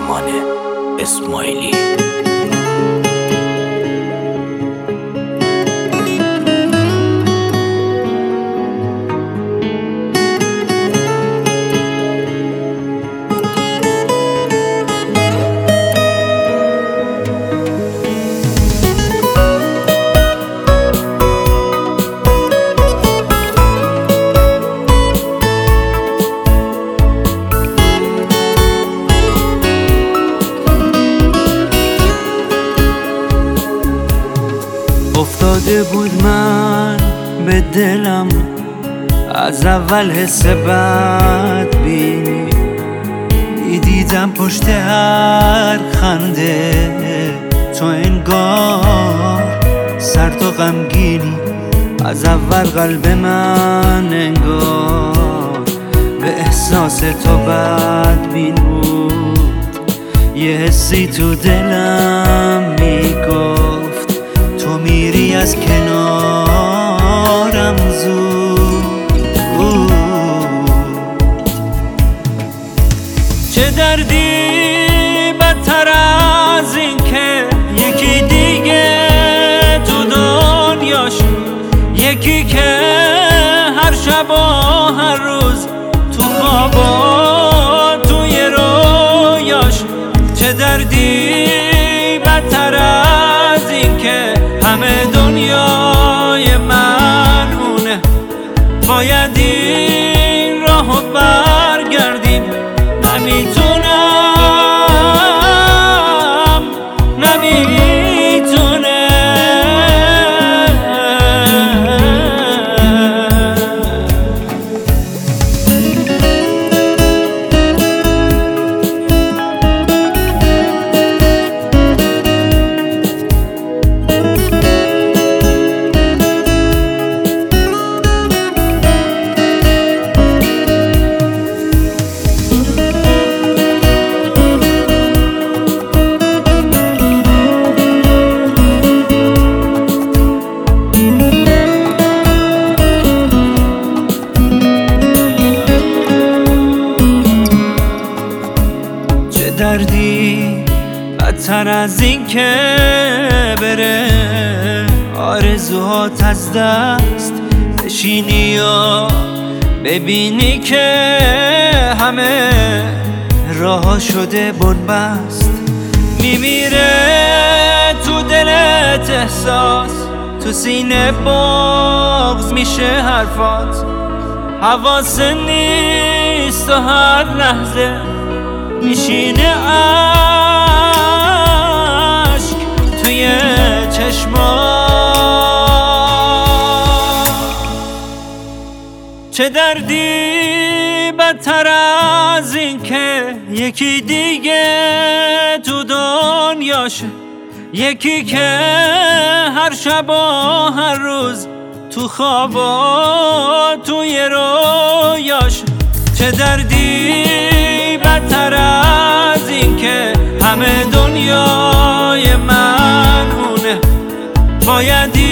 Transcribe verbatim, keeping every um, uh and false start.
سلیمان اسماعیلی. افتاده بود من به دلم از اول حس بد بینی، دیدم پشت هر خنده تو انگار سرد و غمگینی. از اول قلب من انگار به احساس تو بدبین بود. یه حسی تو دلم میگفت تو میری از کنارم زود. چه دردی بدتر از این که یکی دیگه تو دنیاش، یکی که هر شب و هر روز تو خوابا توی رویاش. چه دردی بدتر از این که همه دنیای من اونه، باید این راهو برگردیم. نمیتونم نمیتونم دردی بدتر از این که بره آرزوهات از دست بشینی یا ببینی که همه راه شده بنبست. میمیره تو دلت احساس، تو سینه بغض میشه حرفات. حواس نیست و هر لحظه میشینه عشق توی چشمات. چه دردی بدتر از این که یکی دیگه تو دنیاشه، یکی که هر شب و هر روز تو خوابا توی رویاش. چه دردی بدتر از این که همه دنیای من اونه، باید